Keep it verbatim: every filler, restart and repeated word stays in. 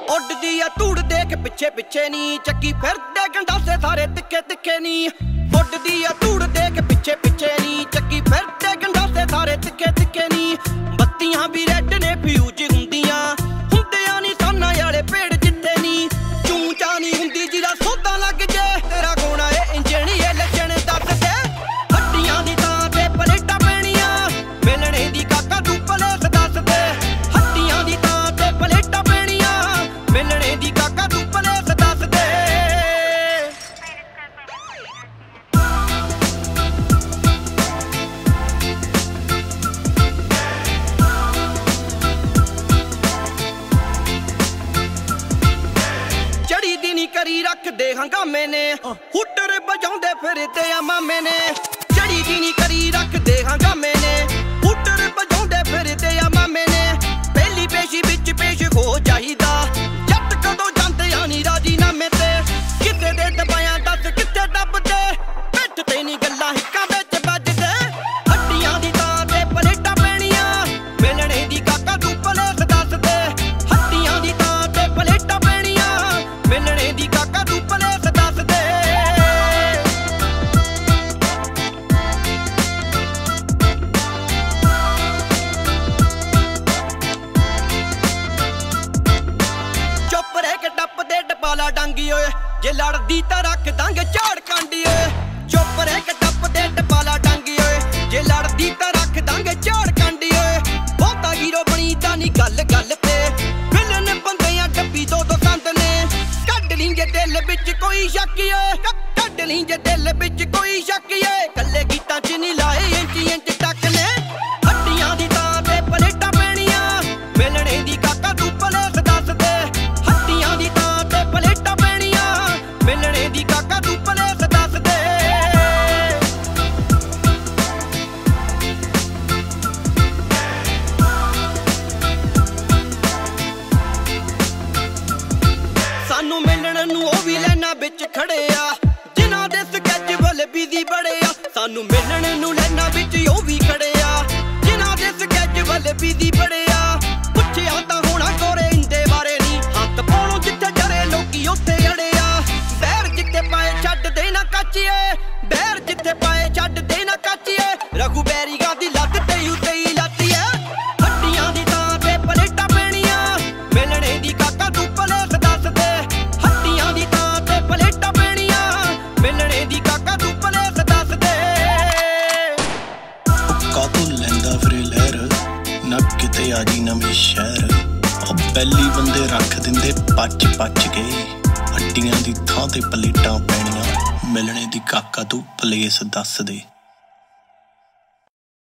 ਉੱਡਦੀ ਆ ਧੂੜ ਦੇਖ ਪਿੱਛੇ ਪਿੱਛੇ ਨੀ ਚੱਕੀ ਫਿਰਦੇ ਗੰਡਾਸੇ ਸਾਰੇ ਤਿੱਖੇ ਤਿੱਖੇ ਨੀ ਉੱਡਦੀ ਆ ਧੂੜ ਦੇਖ ਪਿੱਛੇ ਪਿੱਛੇ ਨੀ ਚੱਕੀ ਫਿਰਦੇ ਗੰਡਾਸੇ ਸਾਰੇ ਤਿੱਖੇ ਤਿੱਖੇ ਨੀ ਬੱਤੀਆਂ ਵੀ ਰੈੱਡ ਨੇ ਫਿਊਜ਼ ਹੁੰਦੀਆਂ ਹੁੰਦਿਆਂ ਨੀ ਸਾਨਾਂ ਵਾਲੇ ਪੇੜ ਜਿੱਥੇ ਨੀ ਚੂੰਚਾ ਨੀ ਹੁੰਦੀ ਜਿਹਦਾ ਸੌਦਾ ਲੱਗ ਜੇ ਤੇਰਾ ਗੋਣਾ ਏ ਇੰਜਣ ਇਹ ਲੱਛਣ ਦੱਸ ਦੇ ਹੱਡੀਆਂ ਦੀ ਤਾਂ ਤੇ ਪਲੇਟਾਂ ਪੈਣੀਆਂ ਮਿਲਣੇ ਦੀ ਕਾਕਾ ਤੂੰ ਪਲੇਸ ਦੱਸ ਦੇ ਹੱਡੀਆਂ ਦੀ ਤਾਂ ਤੇ ਪਲੇਟਾਂ ਪੈਣੀਆਂ ਮਿਲਣੇ ਦੀ ਕਾਕਾ ਤੂੰ ਪਲੇਸ ਦੱਸ ਦੇ ਚੜੀ ਦੀ ਨੀ ਕਰੀ ਰੱਖਦੇ ਹੰਗਾਮੇ ਨੇ ਹੁੱਟਰ ਵਜਾਉਂਦੇ ਫਿਰਦੇ ਆ ਮਾਮੇ ਨੇ ਚੜੀ ਦੀ ਨੀ ਕਰੀ ਰੱਖਦੇ ਹੰਗਾਮੇ ਨੇ ਹੁੱਟਰ ਵਜਾਉਂਦੇ ਫਿਰਦੇ ਆ ਮਾਮੇ ਨੇ ਪਹਿਲੀ ਪੇਸ਼ੀ ਵਿੱਚ ਪੇਸ਼ ਹੋ ਜਾਈਦਾ ਜੱਟ ਕਦੋਂ ਜਾਂਦੇ ਆ ਨੀ ਰਾਜੀਨਾਮੇ ਤੇ ਕਿਤੇ ਦੇ ਦਬਾਇਆ ਦੱਸ ਕਿੱਥੇ ਦੱਬਦੇ ਪਿੱਠ ਤੇ ਨੀ ਗੱਲਾਂ ਹਿੱਕਾਂ ਵਿੱਚ ਵੱਜਦੇ ਹੱਡੀਆਂ ਦੀ ਤਾਂ ਤੇ ਪਲੇਟਾਂ ਪੈਣੀਆਂ ਮਿਲਣੇ ਦੀ ਕਾਕਾ ਤੂੰ ਪਲੇਸ ਦੱਸ ਦੇ ਹੱਡੀਆਂ ਦੀ ਤਾਂ ਤੇ ਪਲੇਟਾਂ ਪੈਣੀਆਂ ਮਿਲਣੇ ਦੀ ਕਾਕਾ ਤੂੰ ਪਲੇਸ ਦੱਸ ਦੇ ਚੁੱਪ ਰਹਿ ਕੇ ਟੱਪ ਦੇ ਡਬਾਲਾ ਡਾਂਗੀ ਓਏ ਜੇ ਲੜਦੀ ਤਾਂ ਰੱਖ ਦਾਂਗੇ ਝਾੜ ਕਾਂਡੀ ਓਏ ਚੁੱਪ ਰਹਿ ਕੇ ਟੱਪ ਦੇ ਡਬਾਲਾ ਡਾਂਗੀ ਓਏ ਜੇ ਲੜਦੀ ਤਾਂ ਰੱਖ ਦਾਂਗੇ ਝਾੜ ਕਾਂਡੀ ਓਏ ਬਹੁਤਾ ਹੀਰੋ ਬਣੀ ਤਾਂ ਨੀ ਗੱਲ ਗੱਲ ਤੇ ਵਿਲਨ ਬੰਦੇ ਆ ਡੱਬੀ ਦੋ ਦੋ ਸੰਦ ਨੇ ਕੱਢ ਲਈ ਜੇ ਦਿਲ ਵਿੱਚ ਕੋਈ ਸ਼ੱਕ ਏ ਕੱਢ ਲਈ ਜੇ ਦਿਲ ਵਿੱਚ ਕੋਈ ਸ਼ੱਕ ਏ ਕੱਲੇ ਗੀਤਾਂ 'ਚ ਨੀ ਲਾਏ ਇੰਚ ਇੰਚ ਟੱਕ ਨੇ ਹੱਡੀਆਂ ਦੀ ਤਾਂ ਤੇ ਪਲੇਟਾਂ ਪੈਣੀਆਂ ਮਿਲਣੇ ਦੀ ਕਾਕਾ ਤੂੰ ਪਲੇਸ ਦੱਸ ਦੇ ਹੱਡੀਆਂ ਦੀ ਤਾਂ ਤੇ ਪਲੇਟਾਂ ਪੈਣੀਆਂ ਮਿਲਣੇ ਦੀ ਕਾਕਾ ਤੂੰ ਪਲੇਸ ਦੱਸ ਦੇ ਸਾਨੂੰ ਮਿਲਣ ਨੂੰ ਉਹ ਵੀ ਲੈਣਾ ਵਿੱਚ ਖੜੇ ਆ ਜਿਨ੍ਹਾਂ ਦੇ ਸਕੈਚ ਵੱਲ ਬਿਜ਼ੀ ਬੜੇ ਆ ਸਾਨੂੰ ਮਿਲਣ ਨੂੰ ਲੈਣਾ ਵਿੱਚ ਉਹ ਵੀ ਖੜੇ ਆ ਜਿਨ੍ਹਾਂ ਦੇ ਸਕੈਚ ਵੱਲ ਬਿਜ਼ੀ ਬੜੇ ਆ ਪੁੱਛਿਆ ਤਾਂ ਹੋਣਾ ਗੋਰੇ ਇੰਦੇ ਬਾਰੇ ਨੀ ਹੱਥ ਪਾਉਣੋਂ ਜਿੱਥੇ ਜਰੇ ਲੋਕੀ ਉੱਥੇ ਅੜੇ ਆ ਬਹਿਰ ਜਿੱਥੇ ਪਾਏ ਛੱਡ ਦੇ ਨਾ ਕੱਚੀਏ ਬਹਿਰ ਜਿੱਥੇ ਪਾਏ ਛੱਡ ਦੇ ਨਾ ਕੱਚੀਏ ਰਘੂ ਬੈਰੀਗਾ ਦੀ ਲੱਤ ਤੇ ਉੱਤੇ ਹੀ ਲੱਤੀ ਐ ਹੱਡੀਆਂ ਦੀ ਤਾਂ ਤੇ ਪਲੇਟਾਂ ਪੈਣੀਆਂ ਮਿਲਣੇ ਦੀ ਕਾਕਾ ਤੂੰ ਪਲੇਸ ਦੱਸ ਦੇ ਹੱਡੀਆਂ ਦੀ ਤਾਂ ਤੇ ਪਲੇਟਾਂ ਪੈਣੀਆਂ ਮਿਲਣੇ ਦੀ ਕਾਕਾ ਤੂੰ ਪਲੇਸ ਦੱਸ ਦੇ ਕਾਤੋਂ ਲੈਂਦਾ ਫਿਰੇ ਲਹਿਰ ਨਾ ਕਿਤੇ ਆ ਜੀ ਨਵੇਂ ਸ਼ਹਿਰ ਉਹ ਪਹਿਲੀ ਬੰਦੇ ਰੱਖ ਦਿੰਦੇ ਪੱਚ ਪੱਚ ਕੇ ਹੱਡੀਆਂ ਦੀ ਥਾਂ ਤੇ ਪਲੇਟਾਂ ਪੈਣੀਆਂ ਮਿਲਣੇ ਦੀ ਕਾਕਾ ਤੂੰ ਪਲੇਸ ਦੱਸ ਦੇ।